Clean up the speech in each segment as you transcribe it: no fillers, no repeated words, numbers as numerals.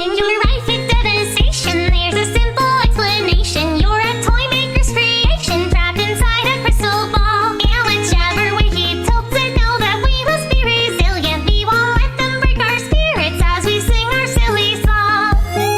In your life with devastation, there's a simple explanation. You're a toy maker's creation, trapped inside a crystal ball. And whichever way he tilts it, know that we must be resilient. We won't let them break our spirits as we sing our silly song.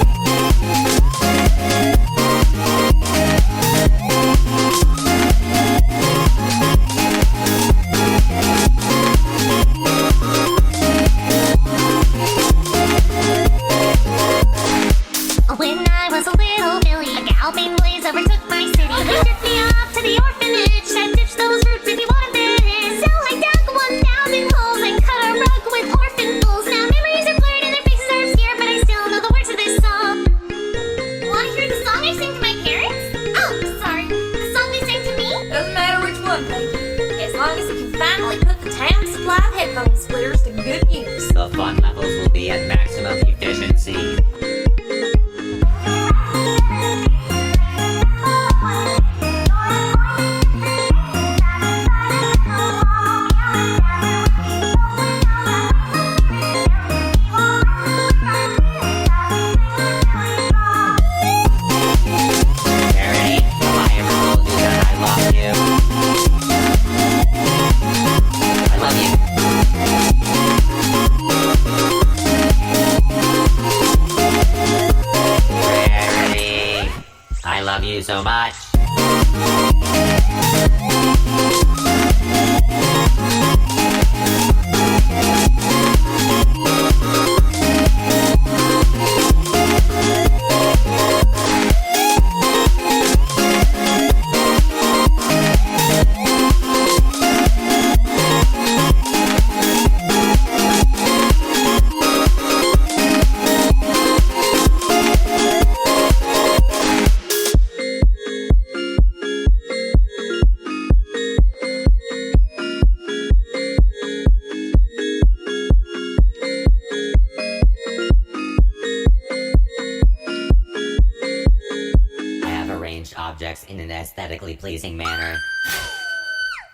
When I was a little Billy, a galloping blaze overtook my city. They stripped me off to the orphanage. I ditched those roots if you wanted this. So I dug 1,000 holes and cut a rug with orphan fools. Now memories are blurred and their faces are obscure, but I still know the words of this song. Want to hear the song I sing to my parents? Oh, sorry. The song they sang to me? Doesn't matter which one, Pinky. As long as you can finally put the town supply headphone splitters to good use. The fun levels will be at maximum efficiency. Charity, have I ever told you that I love you? I love you. Charity, I love you so much. I have arranged objects in an aesthetically pleasing manner.